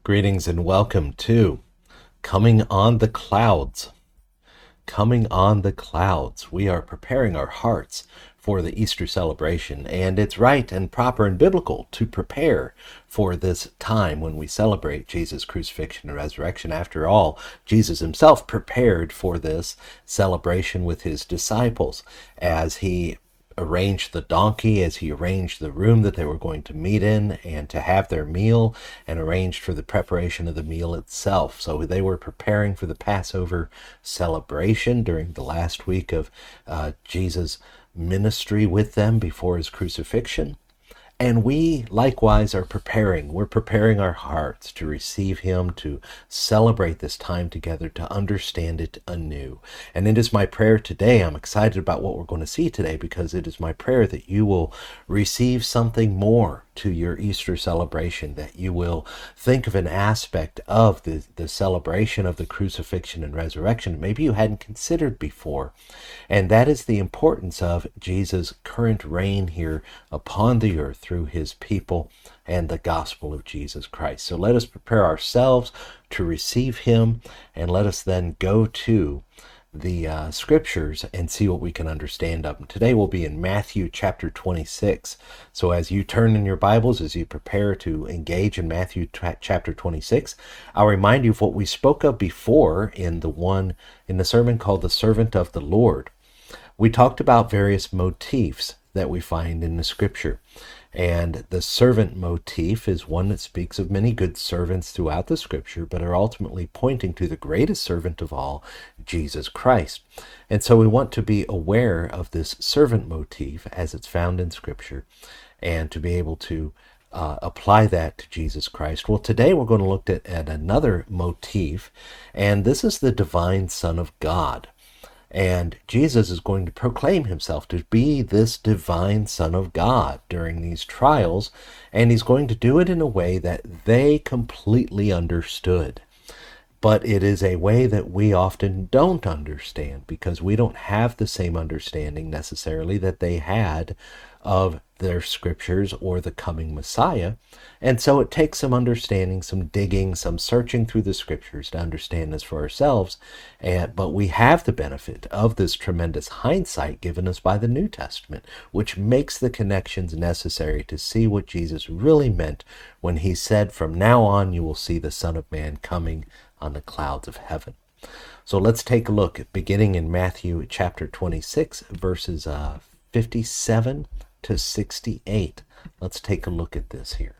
Greetings and welcome to Coming on the Clouds. Coming on the Clouds. We are preparing our hearts for the Easter celebration, and it's right and proper and biblical to prepare for this time when we celebrate Jesus' crucifixion and resurrection. After all, Jesus himself prepared for this celebration with his disciples as he arranged the donkey, as he arranged the room that they were going to meet in and to have their meal, and arranged for the preparation of the meal itself. So they were preparing for the Passover celebration during the last week of Jesus' ministry with them before his crucifixion. And we likewise are preparing. We're preparing our hearts to receive him, to celebrate this time together, to understand it anew. And it is my prayer today, I'm excited about what we're going to see today, because it is my prayer that you will receive something more to your Easter celebration, that you will think of an aspect of the celebration of the crucifixion and resurrection maybe you hadn't considered before. And that is the importance of Jesus' current reign here upon the earth through his people and the gospel of Jesus Christ. So let us prepare ourselves to receive him, and let us then go to the scriptures and see what we can understand of them. Today we'll be in Matthew chapter 26. So as you turn in your Bibles, as you prepare to engage in Matthew chapter 26, I'll remind you of what we spoke of before in the sermon called The Servant of the Lord. We talked about various motifs that we find in the scripture. And the servant motif is one that speaks of many good servants throughout the scripture, but are ultimately pointing to the greatest servant of all, Jesus Christ. And so we want to be aware of this servant motif as it's found in scripture, and to be able to apply that to Jesus Christ. Well, today we're going to look at another motif, and this is the divine Son of God. And Jesus is going to proclaim himself to be this divine Son of God during these trials, and he's going to do it in a way that they completely understood. But it is a way that we often don't understand, because we don't have the same understanding necessarily that they had of their scriptures or the coming Messiah. And so it takes some understanding, some digging, some searching through the scriptures to understand this for ourselves. But we have the benefit of this tremendous hindsight given us by the New Testament, which makes the connections necessary to see what Jesus really meant when he said, "From now on you will see the Son of Man coming on the clouds of heaven." So let's take a look, beginning in Matthew chapter 26, verses 57 to 68. Let's take a look at this here.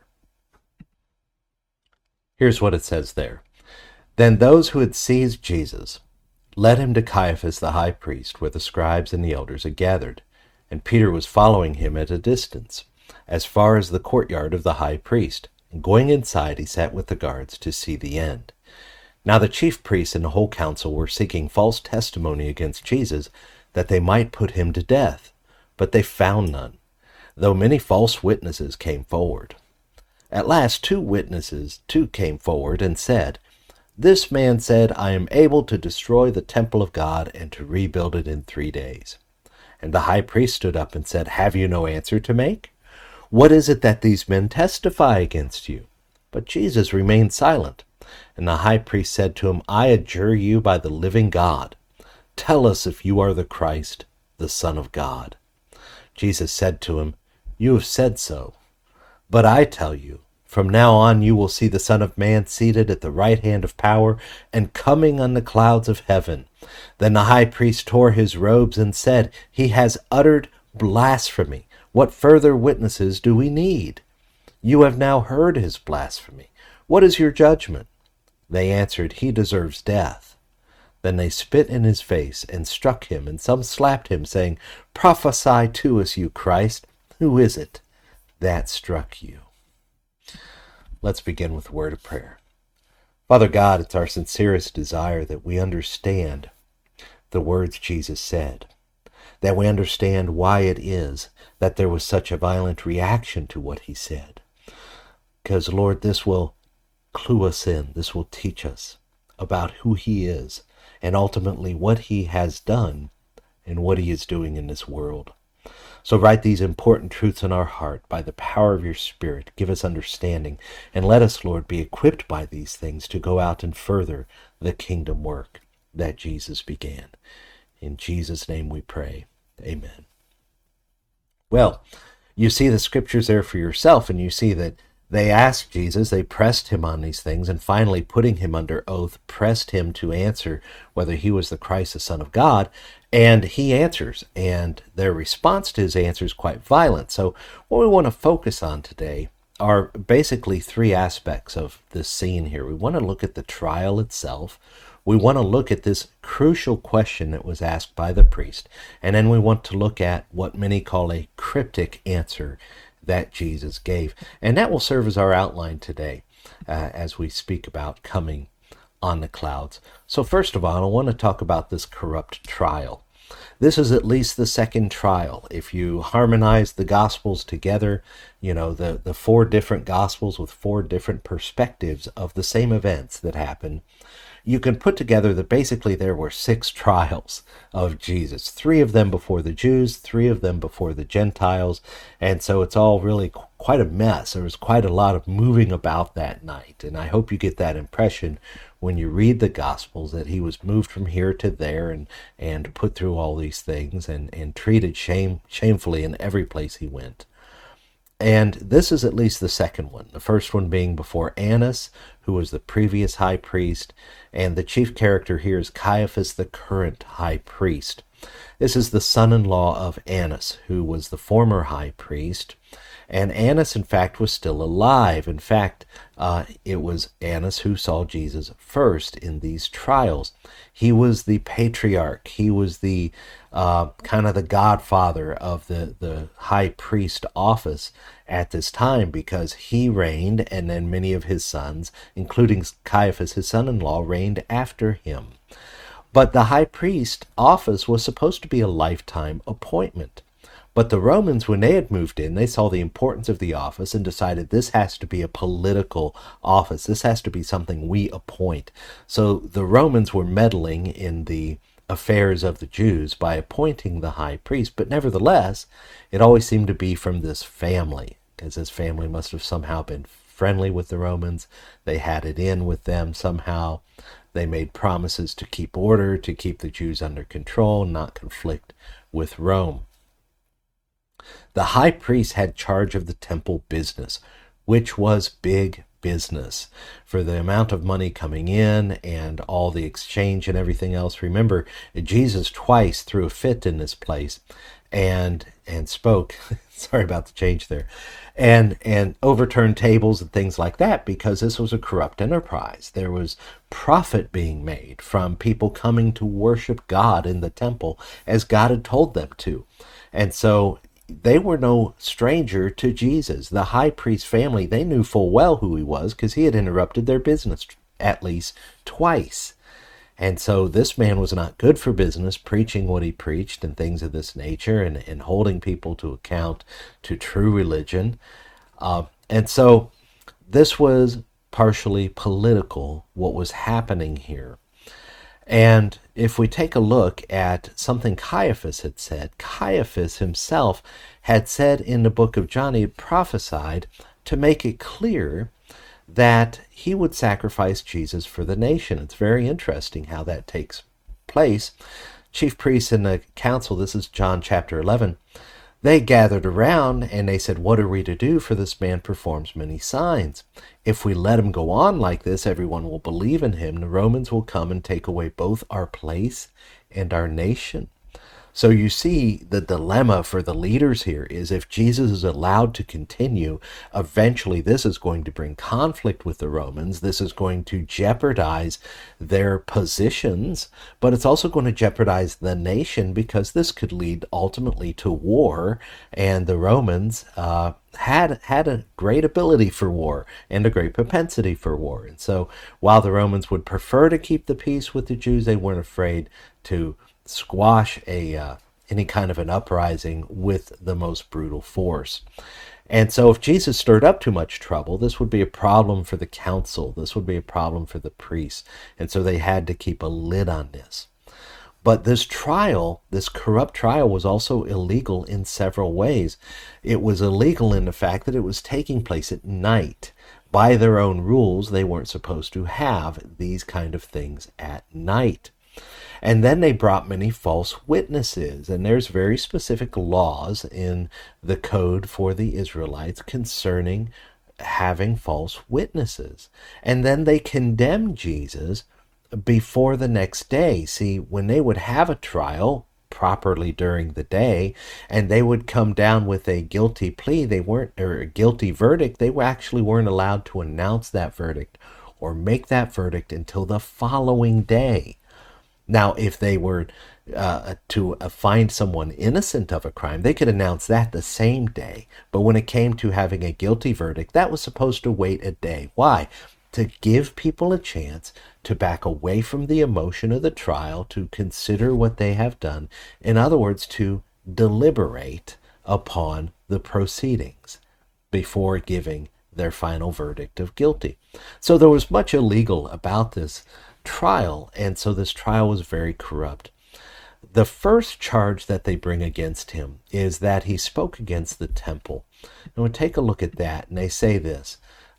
Here's what it says there. Then those who had seized Jesus led him to Caiaphas the high priest, where the scribes and the elders had gathered. And Peter was following him at a distance, as far as the courtyard of the high priest. And going inside, he sat with the guards to see the end. Now the chief priests and the whole council were seeking false testimony against Jesus, that they might put him to death. But they found none, though many false witnesses came forward. At last 2 witnesses came forward and said, "This man said, I am able to destroy the temple of God and to rebuild it in 3 days." And the high priest stood up and said, "Have you no answer to make? What is it that these men testify against you?" But Jesus remained silent. And the high priest said to him, "I adjure you by the living God, tell us if you are the Christ, the Son of God." Jesus said to him, "You have said so. But I tell you, from now on you will see the Son of Man seated at the right hand of power and coming on the clouds of heaven." Then the high priest tore his robes and said, "He has uttered blasphemy. What further witnesses do we need? You have now heard his blasphemy. What is your judgment?" They answered, "He deserves death." Then they spit in his face and struck him, and some slapped him, saying, "Prophesy to us, you Christ. Who is it that struck you?" Let's begin with a word of prayer. Father God, it's our sincerest desire that we understand the words Jesus said, that we understand why it is that there was such a violent reaction to what he said. Because, Lord, this will clue us in, this will teach us about who he is, and ultimately what he has done and what he is doing in this world. So write these important truths in our heart by the power of your Spirit. Give us understanding, and let us, Lord, be equipped by these things to go out and further the kingdom work that Jesus began. In Jesus' name we pray. Amen. Well, you see the scriptures there for yourself, and you see that they asked Jesus, they pressed him on these things, and finally, putting him under oath, pressed him to answer whether he was the Christ, the Son of God, and he answers, and their response to his answer is quite violent. So what we want to focus on today are basically three aspects of this scene here. We want to look at the trial itself. We want to look at this crucial question that was asked by the priest, and then we want to look at what many call a cryptic answer that Jesus gave. And that will serve as our outline today as we speak about coming on the clouds. So first of all, I want to talk about this corrupt trial. This is at least the second trial. If you harmonize the Gospels together, the four different Gospels with four different perspectives of the same events that happened, you can put together that basically there were 6 trials of Jesus, 3 of them before the Jews, 3 of them before the Gentiles, and so it's all really quite a mess. There was quite a lot of moving about that night, and I hope you get that impression when you read the Gospels, that he was moved from here to there and put through all these things and treated shamefully in every place he went. And this is at least the second one, the first one being before Annas, who was the previous high priest, and the chief character here is Caiaphas, the current high priest. This is the son-in-law of Annas, who was the former high priest, and Annas, in fact, was still alive. In fact, it was Annas who saw Jesus first in these trials. He was the patriarch. He was the kind of the godfather of the high priest office at this time, because he reigned, and then many of his sons, including Caiaphas, his son-in-law, reigned after him. But the high priest office was supposed to be a lifetime appointment. But the Romans, when they had moved in, they saw the importance of the office and decided this has to be a political office. This has to be something we appoint. So the Romans were meddling in the affairs of the Jews by appointing the high priest. But nevertheless, it always seemed to be from this family, because this family must have somehow been friendly with the Romans. They had it in with them somehow. They made promises to keep order, to keep the Jews under control, not conflict with Rome. The high priest had charge of the temple business, which was big business. For the amount of money coming in and all the exchange and everything else. Remember, Jesus twice threw a fit in this place and spoke, sorry about the change there, and overturned tables and things like that, because this was a corrupt enterprise. There was profit being made from people coming to worship God in the temple as God had told them to. And so they were no stranger to Jesus. The high priest family, they knew full well who he was, because he had interrupted their business at least twice. And so this man was not good for business, preaching what he preached and things of this nature, and holding people to account to true religion. And so this was partially political, what was happening here. And if we take a look at something Caiaphas had said, Caiaphas himself had said in the book of John, he had prophesied to make it clear that he would sacrifice Jesus for the nation. It's very interesting how that takes place. Chief priests in the council, this is John chapter 11, they gathered around and they said, "What are we to do? For this man performs many signs. If we let him go on like this, everyone will believe in him. The Romans will come and take away both our place and our nation." So you see, the dilemma for the leaders here is, if Jesus is allowed to continue, eventually this is going to bring conflict with the Romans. This is going to jeopardize their positions, but it's also going to jeopardize the nation, because this could lead ultimately to war. And the Romans had a great ability for war and a great propensity for war. And so while the Romans would prefer to keep the peace with the Jews, they weren't afraid to squash any kind of an uprising with the most brutal force. And so if Jesus stirred up too much trouble, this would be a problem for the council. This would be a problem for the priests. And so they had to keep a lid on this. But this trial, this corrupt trial, was also illegal in several ways. It was illegal in the fact that it was taking place at night. By their own rules, they weren't supposed to have these kind of things at night. And then they brought many false witnesses, and there's very specific laws in the code for the Israelites concerning having false witnesses. And then they condemned Jesus before the next day. See, when they would have a trial properly during the day and they would come down with a guilty plea, or a guilty verdict, they actually weren't allowed to announce that verdict or make that verdict until the following day. Now, if they were to find someone innocent of a crime, they could announce that the same day. But when it came to having a guilty verdict, that was supposed to wait a day. Why? To give people a chance to back away from the emotion of the trial, to consider what they have done. In other words, to deliberate upon the proceedings before giving their final verdict of guilty. So there was much illegal about this trial, and so this trial was very corrupt. The first charge that they bring against him is that he spoke against the temple. And we'll take a look at that, and they say this.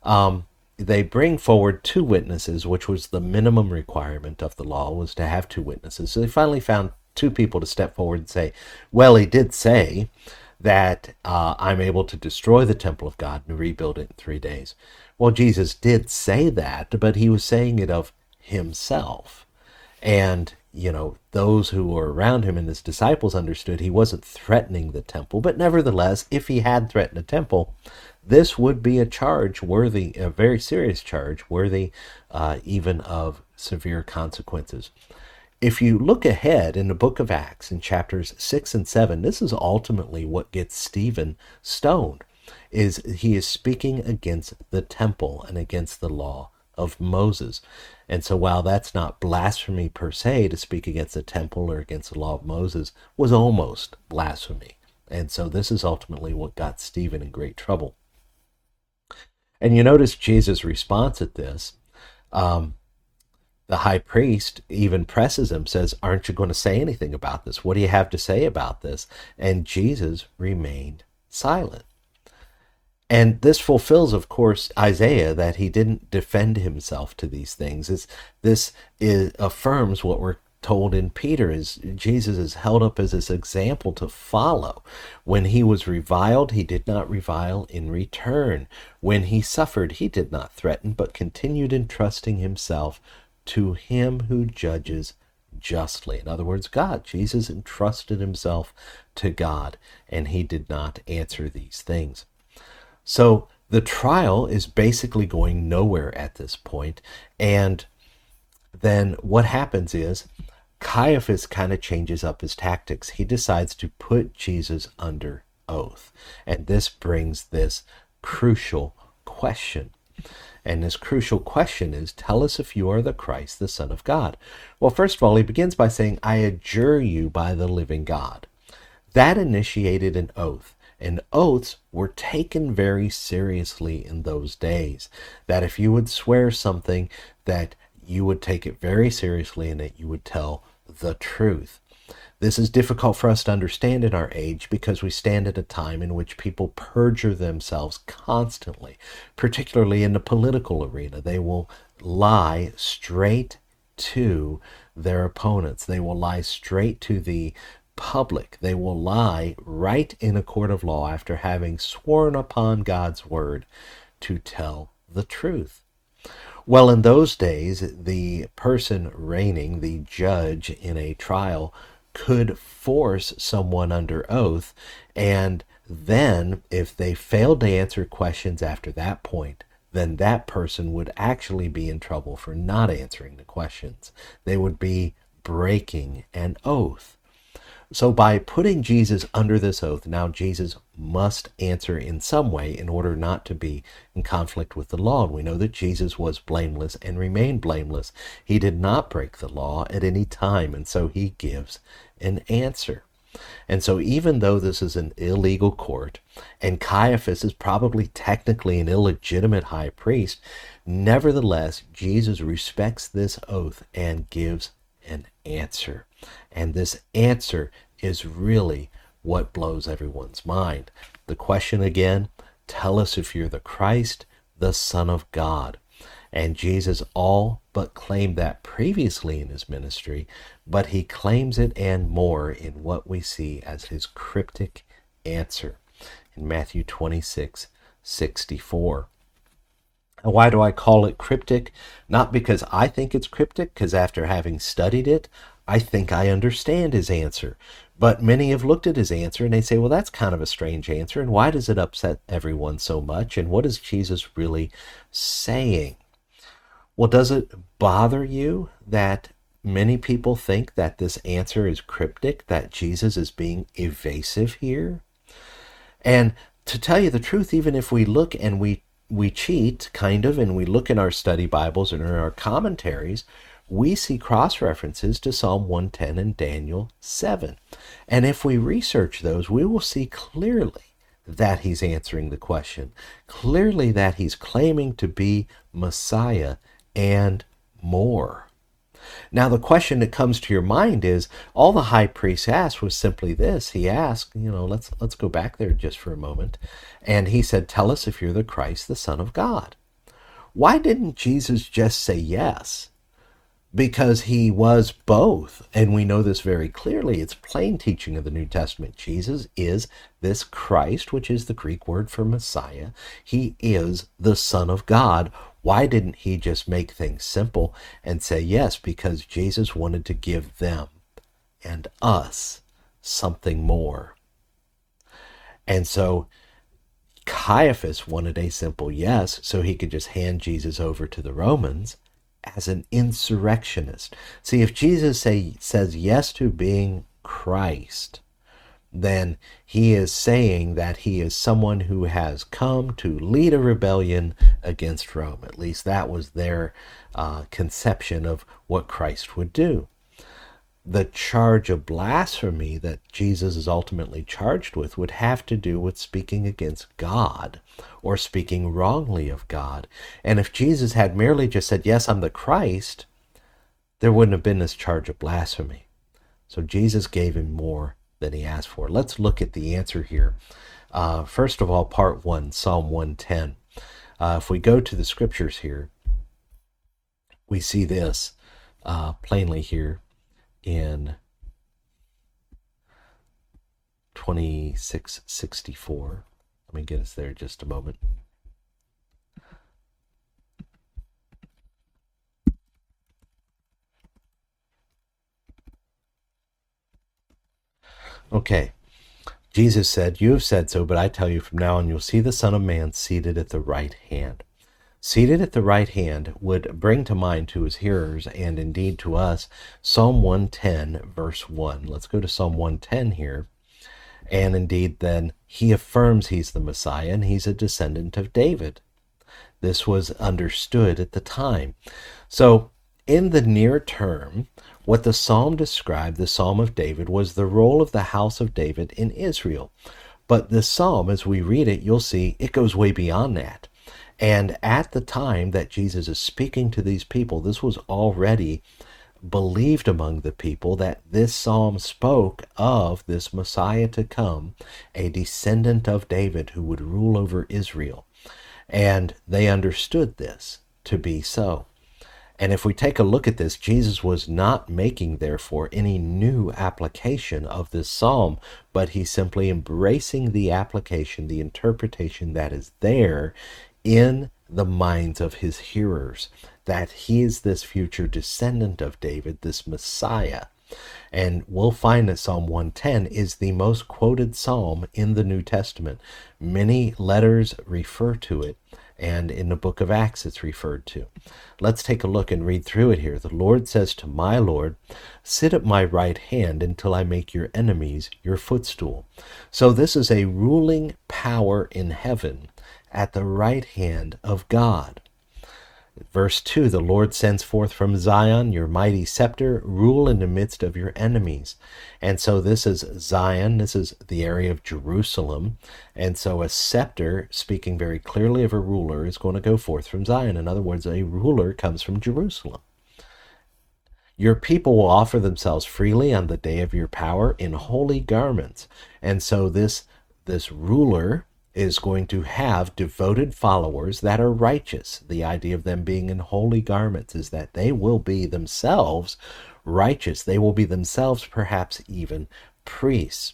They bring forward two witnesses, which was the minimum requirement of the law, was to have two witnesses. So they finally found two people to step forward and say, well, he did say that I'm able to destroy the temple of God and rebuild it in 3 days. Well, Jesus did say that, but he was saying it of himself. And, those who were around him and his disciples understood he wasn't threatening the temple. But nevertheless, if he had threatened the temple, this would be a charge worthy, a very serious charge, worthy even of severe consequences. If you look ahead in the book of Acts in chapters 6 and 7, this is ultimately what gets Stephen stoned. He is speaking against the temple and against the law of Moses. And so while that's not blasphemy per se, to speak against the temple or against the law of Moses was almost blasphemy. And so this is ultimately what got Stephen in great trouble. And you notice Jesus' response at this. The high priest even presses him, says, aren't you going to say anything about this? What do you have to say about this? And Jesus remained silent. And this fulfills, of course, Isaiah, that he didn't defend himself to these things. This affirms what we're told in Peter, is Jesus is held up as this example to follow. When he was reviled, he did not revile in return. When he suffered, he did not threaten, but continued entrusting himself to him who judges justly. In other words, God. Jesus entrusted himself to God, and he did not answer these things. So the trial is basically going nowhere at this point. And then what happens is Caiaphas kind of changes up his tactics. He decides to put Jesus under oath. And this brings this crucial question. And this crucial question is, tell us if you are the Christ, the Son of God. Well, first of all, he begins by saying, I adjure you by the living God. That initiated an oath. And oaths were taken very seriously in those days. That if you would swear something, that you would take it very seriously and that you would tell the truth. This is difficult for us to understand in our age because we stand at a time in which people perjure themselves constantly, particularly in the political arena. They will lie straight to their opponents. They will lie straight to the public. They will lie right in a court of law after having sworn upon God's word to tell the truth. Well, in those days, the person reigning, the judge in a trial, could force someone under oath, and then if they failed to answer questions after that point, then that person would actually be in trouble for not answering the questions. They would be breaking an oath. So by putting Jesus under this oath, now Jesus must answer in some way in order not to be in conflict with the law. And we know that Jesus was blameless and remained blameless. He did not break the law at any time, and so he gives an answer. And so even though this is an illegal court, and Caiaphas is probably technically an illegitimate high priest, nevertheless, Jesus respects this oath and gives an answer. And this answer is really what blows everyone's mind. The question again, tell us if you're the Christ, the Son of God. And Jesus all but claimed that previously in his ministry, but he claims it and more in what we see as his cryptic answer in Matthew 26:64. Why do I call it cryptic? Not because I think it's cryptic, because after having studied it, I think I understand his answer. But many have looked at his answer and they say, well, that's kind of a strange answer, and why does it upset everyone so much? And what is Jesus really saying? Well, does it bother you that many people think that this answer is cryptic, that Jesus is being evasive here? And to tell you the truth, even if we look and we cheat, kind of, and we look in our study Bibles and in our commentaries, we see cross-references to Psalm 110 and Daniel 7. And if we research those, we will see clearly that he's answering the question, clearly that he's claiming to be Messiah and more. Now, the question that comes to your mind is, all the high priest asked was simply this. He asked, let's go back there just for a moment. And he said, tell us if you're the Christ, the Son of God. Why didn't Jesus just say yes? Because he was both. And we know this very clearly. It's plain teaching of the New Testament. Jesus is this Christ, which is the Greek word for Messiah. He is the Son of God. Why didn't he just make things simple and say yes? Because Jesus wanted to give them and us something more. And so Caiaphas wanted a simple yes so he could just hand Jesus over to the Romans as an insurrectionist. See, if Jesus says yes to being Christ, then he is saying that he is someone who has come to lead a rebellion against Rome. At least that was their conception of what Christ would do. The charge of blasphemy that Jesus is ultimately charged with would have to do with speaking against God or speaking wrongly of God. And if Jesus had merely just said, yes, I'm the Christ, there wouldn't have been this charge of blasphemy. So Jesus gave him more than he asked for. Let's look at the answer here. First of all, part 1, Psalm 110. If we go to the scriptures here, we see this plainly here in 26:64. Let me get us there just a moment. Okay. Jesus said, you have said so, but I tell you from now on you'll see the Son of Man seated at the right hand. Seated at the right hand would bring to mind to his hearers, and indeed to us, Psalm 110, verse 1. Let's go to Psalm 110 here. And indeed, then, he affirms he's the Messiah, and he's a descendant of David. This was understood at the time. So, in the near term, what the psalm described, the Psalm of David, was the role of the house of David in Israel. But the psalm, as we read it, you'll see it goes way beyond that. And at the time that Jesus is speaking to these people, this was already believed among the people that this psalm spoke of this Messiah to come, a descendant of David who would rule over Israel. And they understood this to be so. And if we take a look at this, Jesus was not making, therefore, any new application of this psalm, but he's simply embracing the application, the interpretation that is there in the minds of his hearers, that he is this future descendant of David, this Messiah. And we'll find that Psalm 110 is the most quoted psalm in the New Testament. Many letters refer to it, and in the book of Acts it's referred to. Let's take a look and read through it here. The Lord says to my Lord, sit at my right hand until I make your enemies your footstool. So this is a ruling power in heaven at the right hand of God. Verse 2, the Lord sends forth from Zion your mighty scepter, rule in the midst of your enemies. And so this is Zion, this is the area of Jerusalem. And so a scepter, speaking very clearly of a ruler, is going to go forth from Zion. In other words, a ruler comes from Jerusalem. Your people will offer themselves freely on the day of your power in holy garments. And so this ruler is going to have devoted followers that are righteous. The idea of them being in holy garments is that they will be themselves righteous. They will be themselves perhaps even priests.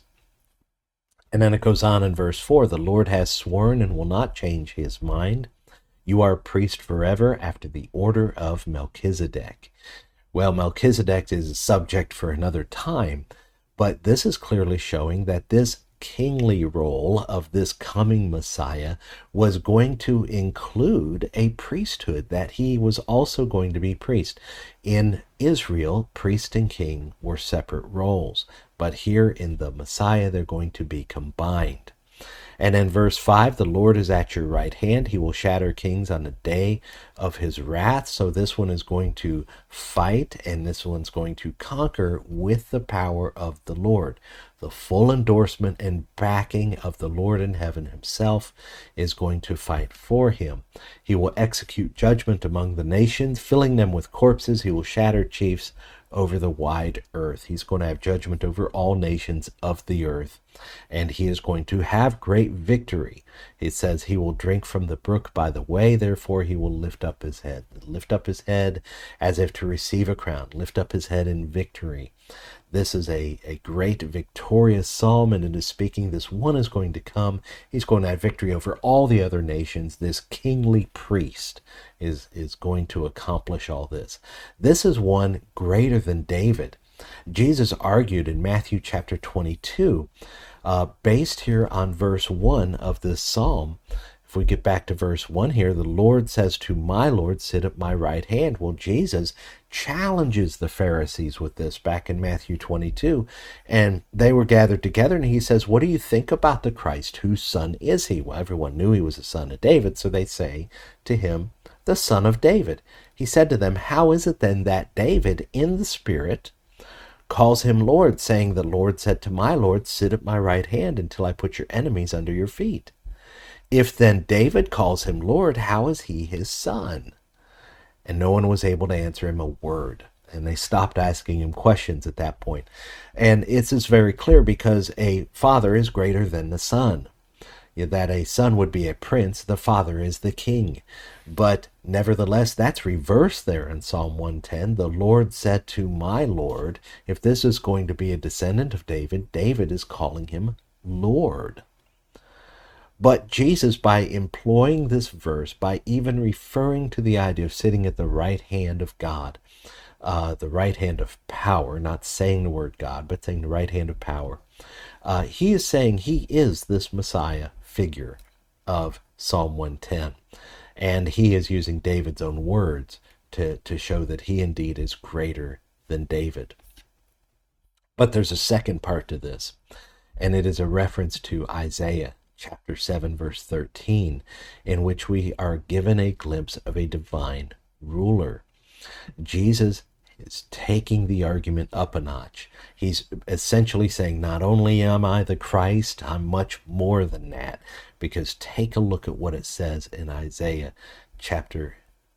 And then it goes on in verse 4, the Lord has sworn and will not change his mind. You are a priest forever after the order of Melchizedek. Well, Melchizedek is a subject for another time, but this is clearly showing that this kingly role of this coming Messiah was going to include a priesthood, that he was also going to be priest. In Israel, priest and king were separate roles, but here in the Messiah, they're going to be combined. And in verse 5, the Lord is at your right hand. He will shatter kings on the day of his wrath. So this one is going to fight, and this one's going to conquer with the power of the Lord. The full endorsement and backing of the Lord in heaven himself is going to fight for him. He will execute judgment among the nations, filling them with corpses. He will shatter chiefs over the wide earth. He's going to have judgment over all nations of the earth, and he is going to have great victory. It says he will drink from the brook by the way, therefore he will lift up his head as if to receive a crown, lift up his head in victory. This is a great victorious psalm, and it is speaking this one is going to come. He's going to have victory over all the other nations. This kingly priest is going to accomplish all this. This is one greater than David. Jesus argued in Matthew chapter 22, based here on verse 1 of this psalm. If we get back to verse 1 here, the Lord says to my Lord, sit at my right hand. Well, Jesus challenges the Pharisees with this back in Matthew 22, and they were gathered together, and he says, what do you think about the Christ? Whose son is he? Well, everyone knew he was a son of David, so they say to him, the son of David. He said to them, how is it then that David in the Spirit calls him Lord, saying, the Lord said to my Lord, sit at my right hand until I put your enemies under your feet? If then David calls him Lord, how is he his son? And no one was able to answer him a word. And they stopped asking him questions at that point. And it's just very clear, because a father is greater than the son. That a son would be a prince, the father is the king. But nevertheless, that's reversed there in Psalm 110. The Lord said to my Lord, if this is going to be a descendant of David, David is calling him Lord. But Jesus, by employing this verse, by even referring to the idea of sitting at the right hand of God, the right hand of power, not saying the word God, but saying the right hand of power, he is saying he is this Messiah figure of Psalm 110. And he is using David's own words to show that he indeed is greater than David. But there's a second part to this, and it is a reference to Isaiah chapter 7, verse 13, in which we are given a glimpse of a divine ruler. Jesus is taking the argument up a notch. He's essentially saying, not only am I the Christ, I'm much more than that. Because take a look at what it says in Isaiah chapter,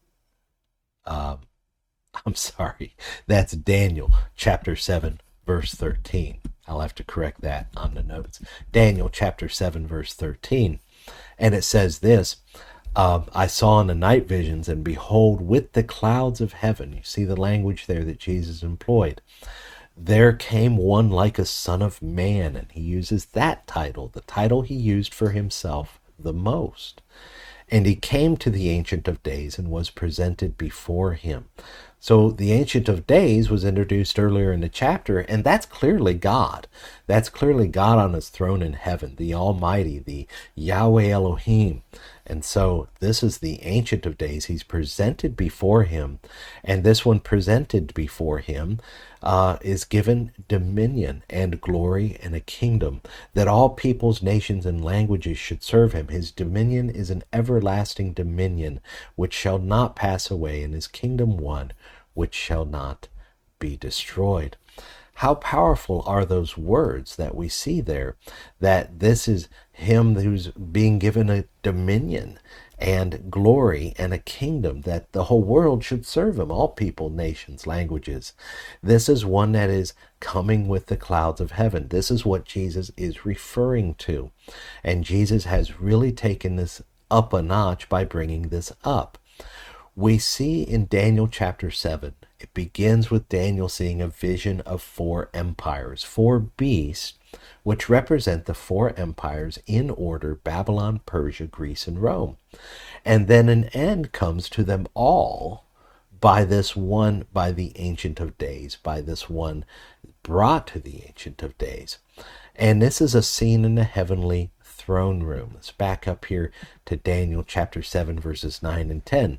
that's Daniel chapter 7, verse 13. I'll have to correct that on the notes. Daniel chapter 7, verse 13. And it says this, I saw in the night visions, and behold, with the clouds of heaven, you see the language there that Jesus employed, there came one like a son of man, and he uses that title, the title he used for himself the most. And he came to the Ancient of Days and was presented before him. So the Ancient of Days was introduced earlier in the chapter, and that's clearly God. That's clearly God on his throne in heaven, the Almighty, the Yahweh Elohim. And so this is the Ancient of Days. He's presented before him, and this one presented before him is given dominion and glory and a kingdom, that all peoples, nations, and languages should serve him. His dominion is an everlasting dominion which shall not pass away, and his kingdom one which shall not be destroyed. How powerful are those words that we see there, that this is him who's being given a dominion, and glory and a kingdom that the whole world should serve him, all people, nations, languages. This is one that is coming with the clouds of heaven. This is what Jesus is referring to. And Jesus has really taken this up a notch by bringing this up. We see in Daniel chapter 7, it begins with Daniel seeing a vision of 4 empires, 4 beasts, which represent the 4 empires in order: Babylon, Persia, Greece, and Rome. And then an end comes to them all by this one, by the Ancient of Days, by this one brought to the Ancient of Days. And this is a scene in the heavenly throne room. Let's back up here to Daniel chapter 7, verses 9 and 10.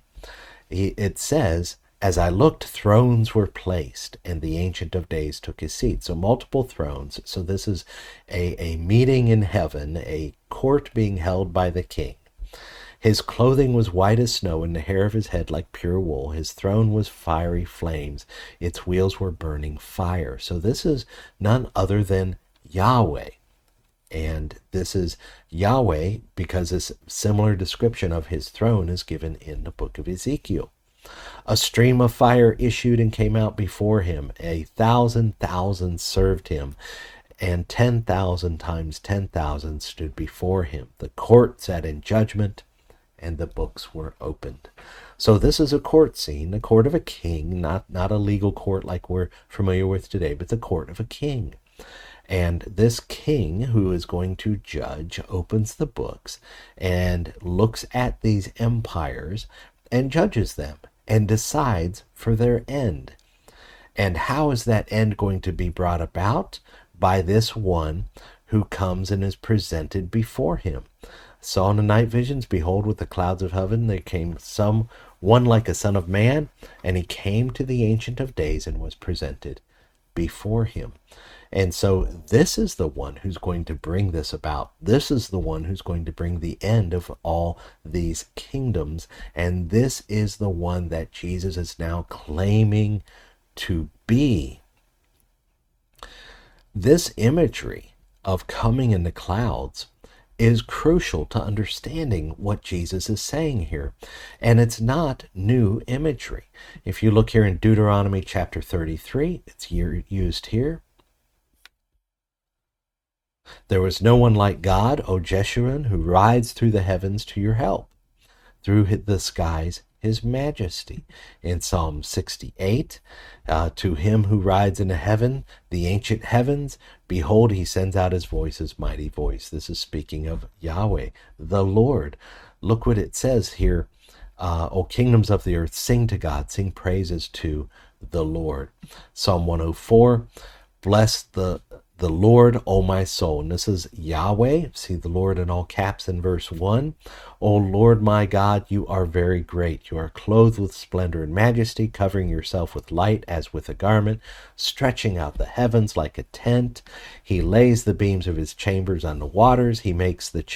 It says, "As I looked, thrones were placed, and the Ancient of Days took his seat." So multiple thrones. So this is a meeting in heaven, a court being held by the king. "His clothing was white as snow, and the hair of his head like pure wool. His throne was fiery flames. Its wheels were burning fire." So this is none other than Yahweh. And this is Yahweh because a similar description of his throne is given in the book of Ezekiel. "A stream of fire issued and came out before him. 1,000,000 served him, and 10,000 times 10,000 stood before him. The court sat in judgment, and the books were opened." So this is a court scene, the court of a king, not a legal court like we're familiar with today, but the court of a king. And this king who is going to judge opens the books and looks at these empires and judges them and decides for their end. And how is that end going to be brought about? By this one who comes and is presented before him. "Saw in the night visions, behold, with the clouds of heaven there came one like a son of man, and he came to the Ancient of Days and was presented before him." And so this is the one who's going to bring this about. This is the one who's going to bring the end of all these kingdoms. And this is the one that Jesus is now claiming to be. This imagery of coming in the clouds is crucial to understanding what Jesus is saying here. And it's not new imagery. If you look here in Deuteronomy chapter 33, it's used here. "There was no one like God, O Jeshurun, who rides through the heavens to your help, through the skies his majesty." In Psalm 68, "To him who rides in the ancient heavens, behold, he sends out his voice, his mighty voice." This is speaking of Yahweh, the Lord. Look what it says here. "O kingdoms of the earth, sing to God, sing praises to the Lord." Psalm 104, "Bless the Lord, O my soul." And this is Yahweh. See the Lord in all caps in verse 1. "O Lord my God, you are very great. You are clothed with splendor and majesty, covering yourself with light as with a garment, stretching out the heavens like a tent. He lays the beams of his chambers on the waters. He makes the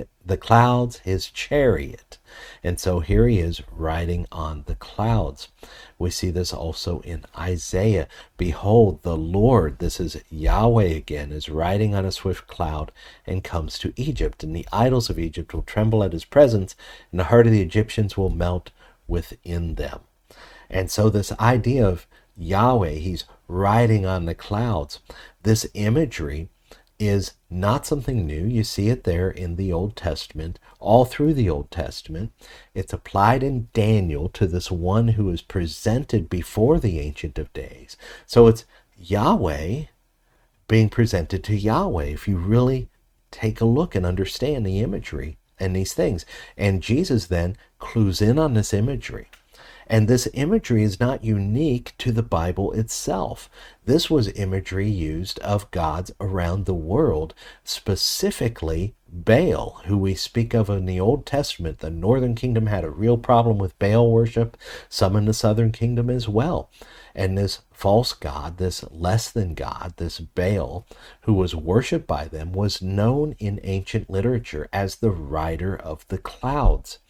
clouds his chariot." And so here he is riding on the clouds. We see this also in Isaiah. "Behold, the Lord," this is Yahweh again, "is riding on a swift cloud and comes to Egypt. And the idols of Egypt will tremble at his presence, and the heart of the Egyptians will melt within them." And so this idea of Yahweh, he's riding on the clouds, this imagery is not something new. You see it there in the Old Testament, all through the Old Testament. It's applied in Daniel to this one who is presented before the Ancient of Days. So it's Yahweh being presented to Yahweh, if you really take a look and understand the imagery and these things. And Jesus then clues in on this imagery. And this imagery is not unique to the Bible itself. This was imagery used of gods around the world, specifically Baal, who we speak of in the Old Testament. The northern kingdom had a real problem with Baal worship, some in the southern kingdom as well. And this false god, this less than God, this Baal, who was worshipped by them, was known in ancient literature as the rider of the clouds.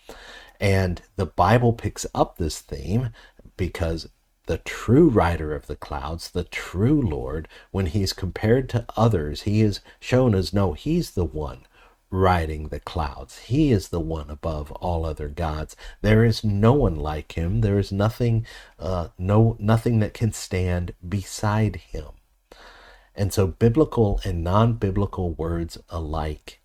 And the Bible picks up this theme because the true rider of the clouds, the true Lord, when he's compared to others, he is shown as, no, he's the one riding the clouds. He is the one above all other gods. There is no one like him. There is nothing that can stand beside him. And so biblical and non-biblical words alike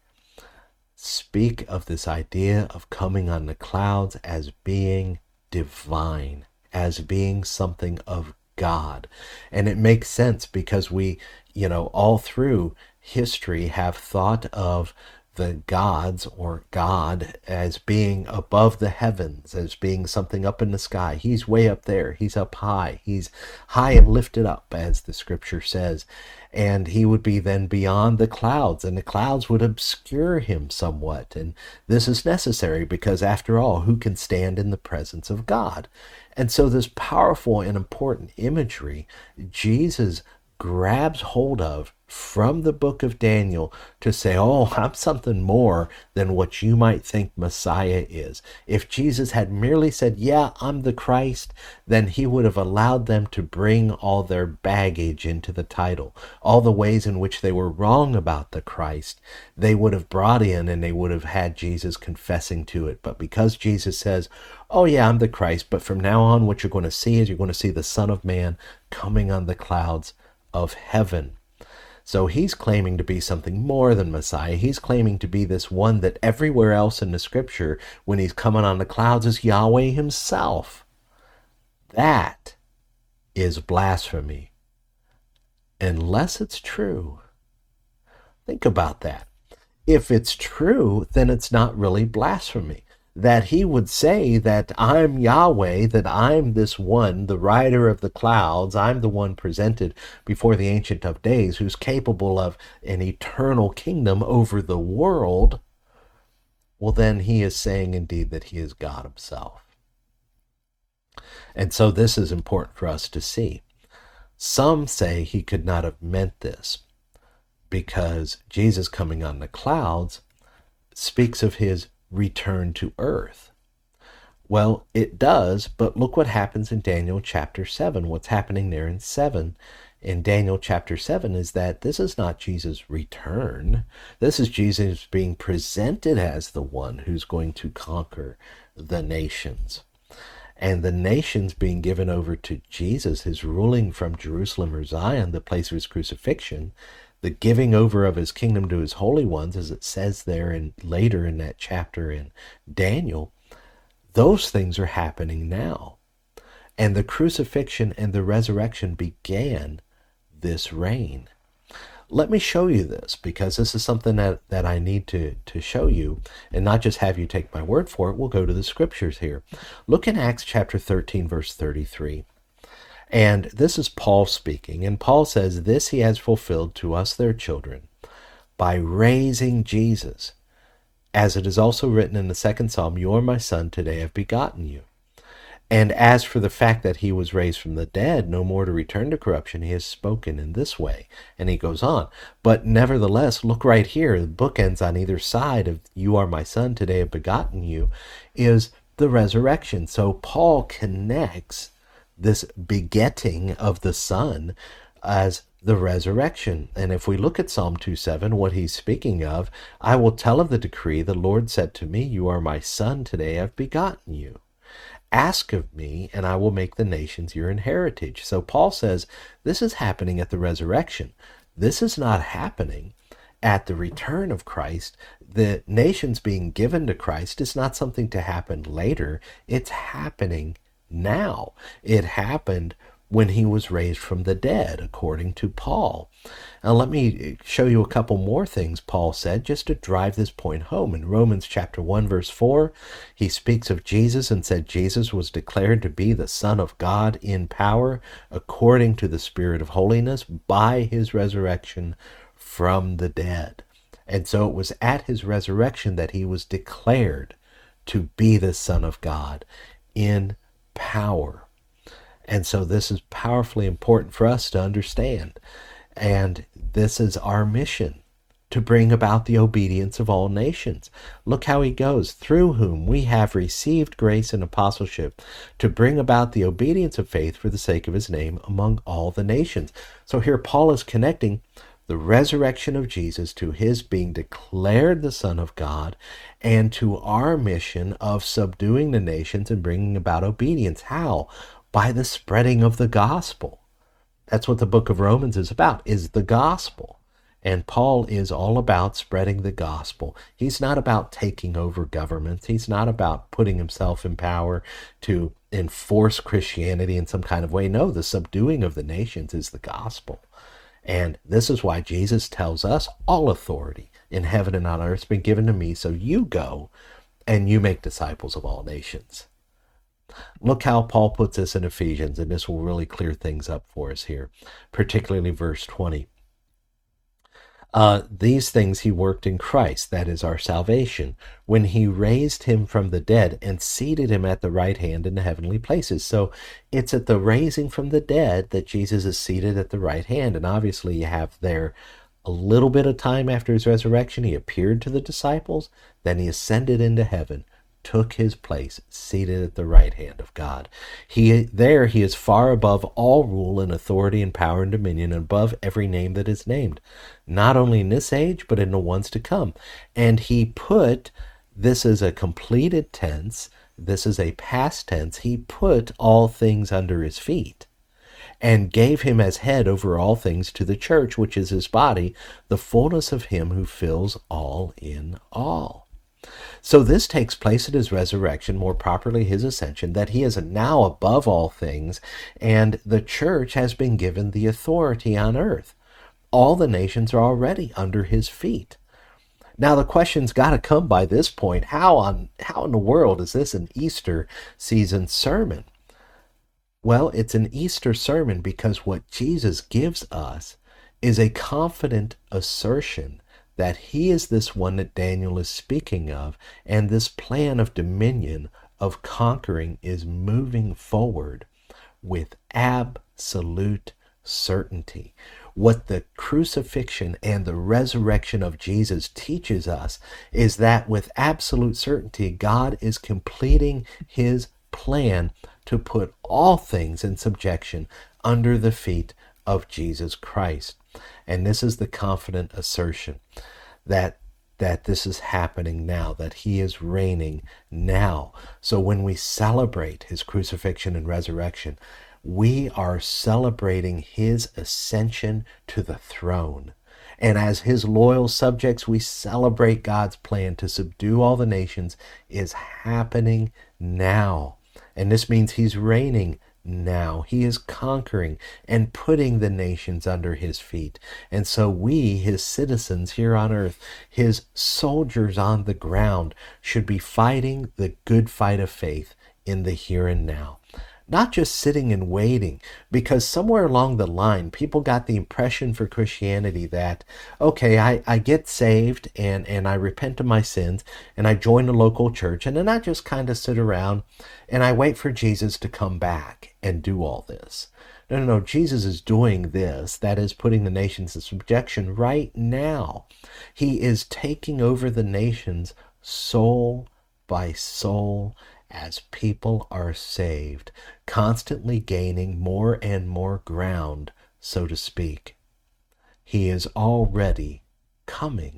speak of this idea of coming on the clouds as being divine, as being something of God. And it makes sense because we, all through history have thought of the gods or God as being above the heavens, as being something up in the sky. He's way up there. He's up high. He's high and lifted up, as the scripture says. And he would be then beyond the clouds, and the clouds would obscure him somewhat. And this is necessary because, after all, who can stand in the presence of God? And so this powerful and important imagery, Jesus grabs hold of from the book of Daniel to say, oh, I'm something more than what you might think Messiah is. If Jesus had merely said, yeah, I'm the Christ, then he would have allowed them to bring all their baggage into the title. All the ways in which they were wrong about the Christ, they would have brought in, and they would have had Jesus confessing to it. But because Jesus says, oh yeah, I'm the Christ, but from now on what you're going to see is you're going to see the Son of Man coming on the clouds of heaven. So he's claiming to be something more than Messiah. He's claiming to be this one that everywhere else in the scripture, when he's coming on the clouds, is Yahweh himself. That is blasphemy. Unless it's true. Think about that. If it's true, then it's not really blasphemy. That he would say that I'm Yahweh, that I'm this one, the rider of the clouds, I'm the one presented before the Ancient of Days, who's capable of an eternal kingdom over the world, well, then he is saying indeed that he is God himself. And so this is important for us to see. Some say he could not have meant this because Jesus coming on the clouds speaks of his return to earth. Well, it does, but look what happens in Daniel chapter 7. What's happening there in Daniel chapter 7 is that this is not Jesus' return. This is Jesus being presented as the one who's going to conquer the nations. And the nations being given over to Jesus, his ruling from Jerusalem or Zion, the place of his crucifixion, the giving over of his kingdom to his holy ones, as it says there and later in that chapter in Daniel, those things are happening now. And the crucifixion and the resurrection began this reign. Let me show you this, because this is something that I need to show you, and not just have you take my word for it. We'll go to the scriptures here. Look in Acts chapter 13, verse 33. And this is Paul speaking, and Paul says, this he has fulfilled to us, their children, by raising Jesus. As it is also written in the second Psalm, you are my son, today I've begotten you. And as for the fact that he was raised from the dead, no more to return to corruption, he has spoken in this way. And he goes on. But nevertheless, look right here, the bookends on either side of you are my son, today I've begotten you, is the resurrection. So Paul connects this begetting of the Son as the resurrection. And if we look at Psalm 2:7, what he's speaking of, I will tell of the decree, the Lord said to me, you are my son, today I've begotten you. Ask of me, and I will make the nations your inheritance. So Paul says this is happening at the resurrection. This is not happening at the return of Christ. The nations being given to Christ is not something to happen later. It's happening now. It happened when he was raised from the dead, according to Paul. Now let me show you a couple more things Paul said just to drive this point home. In Romans chapter 1 verse 4, he speaks of Jesus and said Jesus was declared to be the Son of God in power according to the Spirit of holiness by his resurrection from the dead. And so it was at his resurrection that he was declared to be the Son of God in power. And so this is powerfully important for us to understand. And this is our mission, to bring about the obedience of all nations. Look how he goes, through whom we have received grace and apostleship to bring about the obedience of faith for the sake of his name among all the nations. So here Paul is connecting the resurrection of Jesus, to his being declared the Son of God, and to our mission of subduing the nations and bringing about obedience. How? By the spreading of the gospel. That's what the book of Romans is about, is the gospel. And Paul is all about spreading the gospel. He's not about taking over governments. He's not about putting himself in power to enforce Christianity in some kind of way. No, the subduing of the nations is the gospel. And this is why Jesus tells us, all authority in heaven and on earth has been given to me, so you go and you make disciples of all nations. Look how Paul puts this in Ephesians, and this will really clear things up for us here, particularly verse 20. These things he worked in Christ, that is our salvation, when he raised him from the dead and seated him at the right hand in the heavenly places. So it's at the raising from the dead that Jesus is seated at the right hand. And obviously you have there a little bit of time after his resurrection. He appeared to the disciples, then he ascended into heaven, took his place, seated at the right hand of God. He is far above all rule and authority and power and dominion, and above every name that is named, not only in this age, but in the ones to come. And he put, this is a completed tense, this is a past tense, he put all things under his feet, and gave him as head over all things to the church, which is his body, the fullness of him who fills all in all. So this takes place at his resurrection, more properly his ascension, that he is now above all things, and the church has been given the authority on earth. All the nations are already under his feet. Now the question's got to come by this point, how in the world is this an Easter season sermon? Well, it's an Easter sermon because what Jesus gives us is a confident assertion that he is this one that Daniel is speaking of, and this plan of dominion, of conquering, is moving forward with absolute certainty. What the crucifixion and the resurrection of Jesus teaches us is that with absolute certainty, God is completing his plan to put all things in subjection under the feet of Jesus Christ. And this is the confident assertion that this is happening now, that he is reigning now. So when we celebrate his crucifixion and resurrection, we are celebrating his ascension to the throne. And as his loyal subjects, we celebrate God's plan to subdue all the nations is happening now. And this means he's reigning now. He is conquering and putting the nations under his feet. And so we, his citizens here on earth, his soldiers on the ground, should be fighting the good fight of faith in the here and now. Not just sitting and waiting, because somewhere along the line, people got the impression for Christianity that, okay, I get saved and I repent of my sins and I join a local church, and then I just kind of sit around and I wait for Jesus to come back and do all this. No, Jesus is doing this, that is putting the nations in subjection right now. He is taking over the nations soul by soul, as people are saved, constantly gaining more and more ground, so to speak. He is already coming.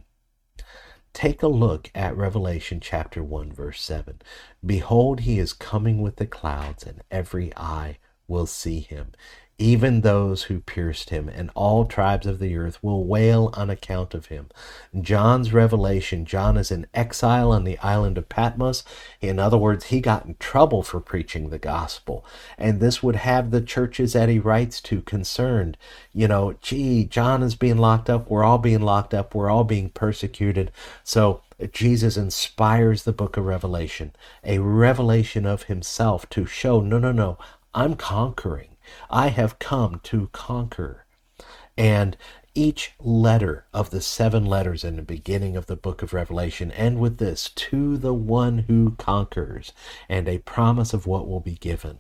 Take a look at Revelation chapter 1, verse 7. Behold, he is coming with the clouds, and every eye will see him, even those who pierced him, and all tribes of the earth will wail on account of him. John's revelation, John is in exile on the island of Patmos. In other words, he got in trouble for preaching the gospel. And this would have the churches that he writes to concerned. John is being locked up. We're all being locked up. We're all being persecuted. So Jesus inspires the book of Revelation, a revelation of himself to show, no, I'm conquering. I have come to conquer. And each letter of the 7 letters in the beginning of the book of Revelation end with this, to the one who conquers, and a promise of what will be given.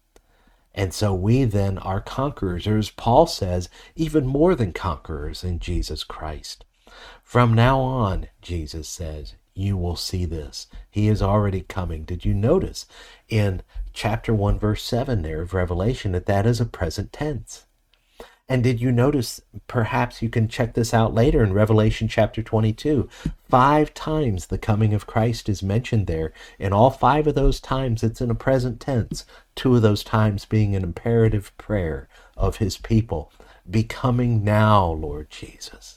And so we then are conquerors, or as Paul says, even more than conquerors in Jesus Christ. From now on, Jesus says, you will see this. He is already coming. Did you notice in chapter 1, verse 7 there of Revelation that is a present tense? And did you notice, perhaps you can check this out later in Revelation chapter 22, 5 times the coming of Christ is mentioned there. And all 5 of those times it's in a present tense, 2 of those times being an imperative prayer of his people. Be coming now, Lord Jesus.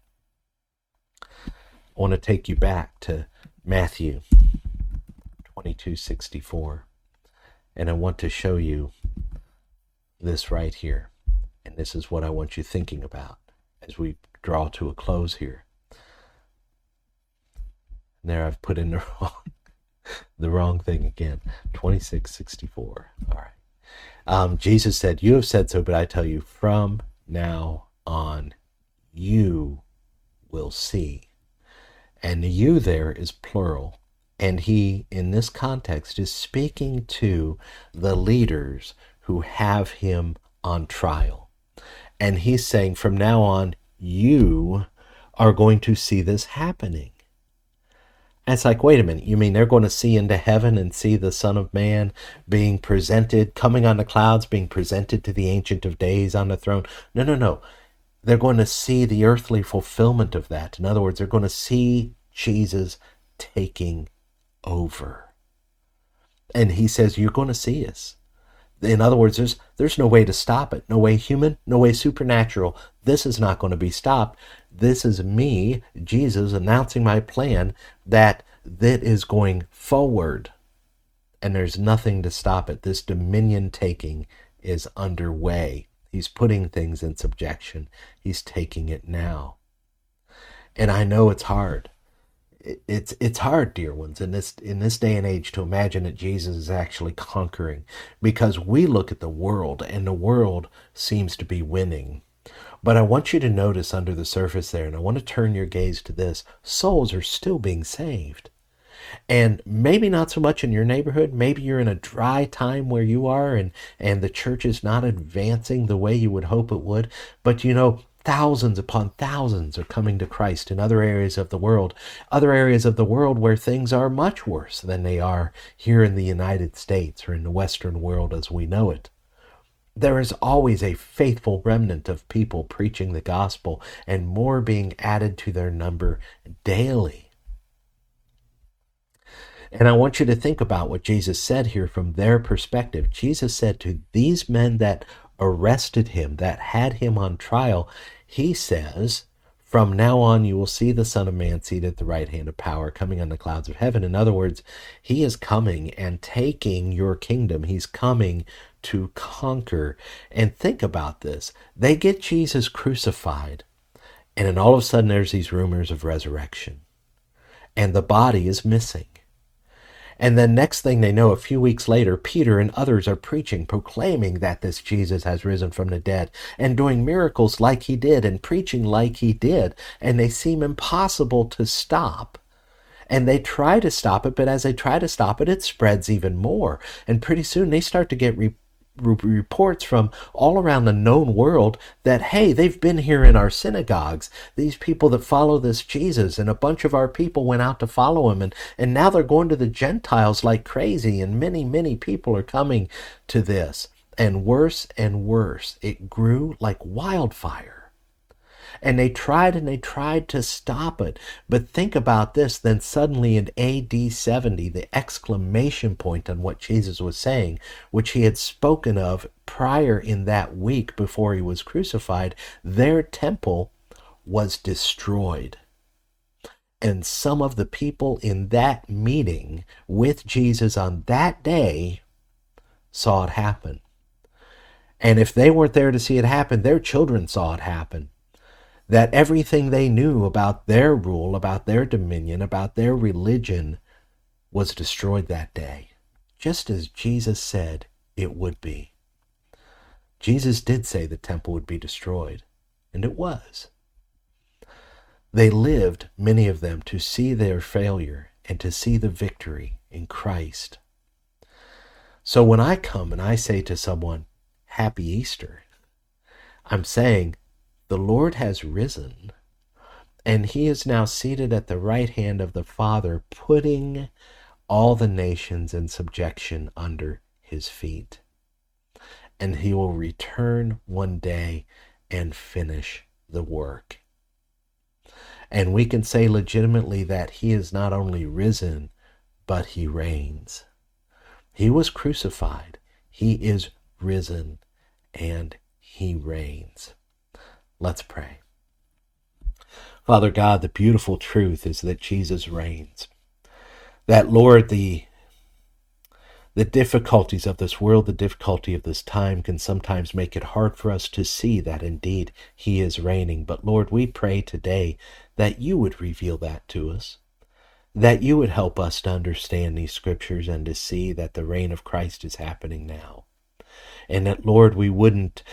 I want to take you back to Matthew 22:64. And I want to show you this right here. And this is what I want you thinking about as we draw to a close here. And there I've put in the wrong thing again. 26:64. All right. Jesus said, "You have said so, but I tell you, from now on, you will see." And the "you" there is plural. And he, in this context, is speaking to the leaders who have him on trial. And he's saying, from now on, you are going to see this happening. And it's like, wait a minute, you mean they're going to see into heaven and see the Son of Man being presented, coming on the clouds, being presented to the Ancient of Days on the throne? No. They're going to see the earthly fulfillment of that. In other words, they're going to see Jesus taking over. And he says, you're going to see us. In other words, there's no way to stop it. No way human, no way supernatural. This is not going to be stopped. This is me, Jesus, announcing my plan that is going forward. And there's nothing to stop it. This dominion taking is underway. He's putting things in subjection. He's taking it now. And I know it's hard. It's hard, dear ones, in this day and age to imagine that Jesus is actually conquering, because we look at the world and the world seems to be winning. But I want you to notice under the surface there, and I want to turn your gaze to this: souls are still being saved. And maybe not so much in your neighborhood. Maybe you're in a dry time where you are, and the church is not advancing the way you would hope it would. But thousands upon thousands are coming to Christ in other areas of the world where things are much worse than they are here in the United States or in the Western world as we know it. There is always a faithful remnant of people preaching the gospel, and more being added to their number daily. And I want you to think about what Jesus said here from their perspective. Jesus said to these men that arrested him, that had him on trial, he says, from now on you will see the Son of Man seated at the right hand of power, coming on the clouds of heaven. In other words, he is coming and taking your kingdom. He's coming to conquer. And think about this. They get Jesus crucified, and then all of a sudden there's these rumors of resurrection, and the body is missing. And then next thing they know, a few weeks later, Peter and others are preaching, proclaiming that this Jesus has risen from the dead, and doing miracles like he did and preaching like he did. And they seem impossible to stop. And they try to stop it, but as they try to stop it, it spreads even more. And pretty soon they start to get reports from all around the known world that, hey, they've been here in our synagogues, these people that follow this Jesus, and a bunch of our people went out to follow him, and now they're going to the Gentiles like crazy, and many people are coming to this. And worse, it grew like wildfire. And they tried to stop it. But think about this. Then suddenly in AD 70, the exclamation point on what Jesus was saying, which he had spoken of prior in that week before he was crucified, their temple was destroyed. And some of the people in that meeting with Jesus on that day saw it happen. And if they weren't there to see it happen, their children saw it happen. That everything they knew about their rule, about their dominion, about their religion was destroyed that day, just as Jesus said it would be. Jesus did say the temple would be destroyed, and it was. They lived, many of them, to see their failure and to see the victory in Christ. So when I come and I say to someone, Happy Easter, I'm saying, the Lord has risen, and he is now seated at the right hand of the Father, putting all the nations in subjection under his feet. And he will return one day, and finish the work. And we can say legitimately that he is not only risen, but he reigns. He was crucified. He is risen, and he reigns. Let's pray. Father God, the beautiful truth is that Jesus reigns. That, Lord, the difficulties of this world, the difficulty of this time can sometimes make it hard for us to see that indeed he is reigning. But Lord, we pray today that you would reveal that to us, that you would help us to understand these scriptures and to see that the reign of Christ is happening now. And that, Lord, we wouldn't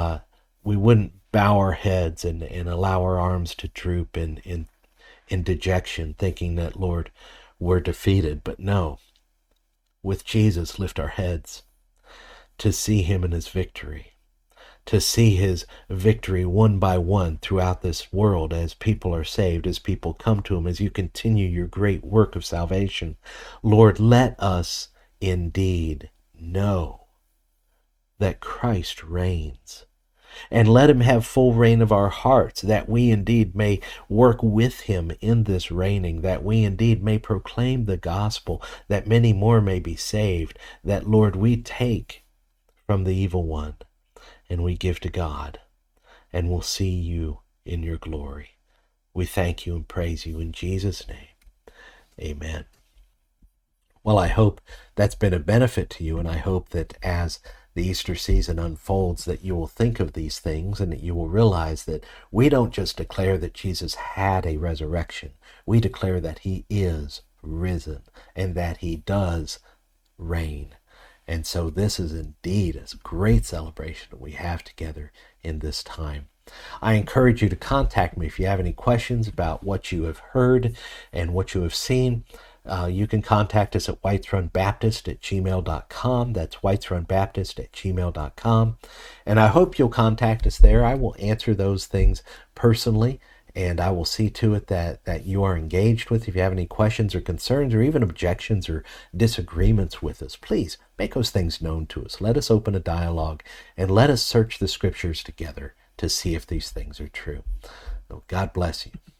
bow our heads and allow our arms to droop in dejection, thinking that, Lord, we're defeated. But no, with Jesus, lift our heads to see him in his victory, to see his victory one by one throughout this world as people are saved, as people come to him, as you continue your great work of salvation. Lord, let us indeed know that Christ reigns, and let him have full reign of our hearts, that we indeed may work with him in this reigning, that we indeed may proclaim the gospel, that many more may be saved, that, Lord, we take from the evil one and we give to God, and we'll see you in your glory. We thank you and praise you in Jesus' name. Amen. Well, I hope that's been a benefit to you, and I hope that as the Easter season unfolds, that you will think of these things and that you will realize that we don't just declare that Jesus had a resurrection. We declare that he is risen and that he does reign. And so this is indeed a great celebration that we have together in this time. I encourage you to contact me if you have any questions about what you have heard and what you have seen. You can contact us at whitesrunbaptist@gmail.com. That's whitesrunbaptist@gmail.com. And I hope you'll contact us there. I will answer those things personally, and I will see to it that you are engaged with. If you have any questions or concerns or even objections or disagreements with us, please make those things known to us. Let us open a dialogue, and let us search the scriptures together to see if these things are true. So God bless you.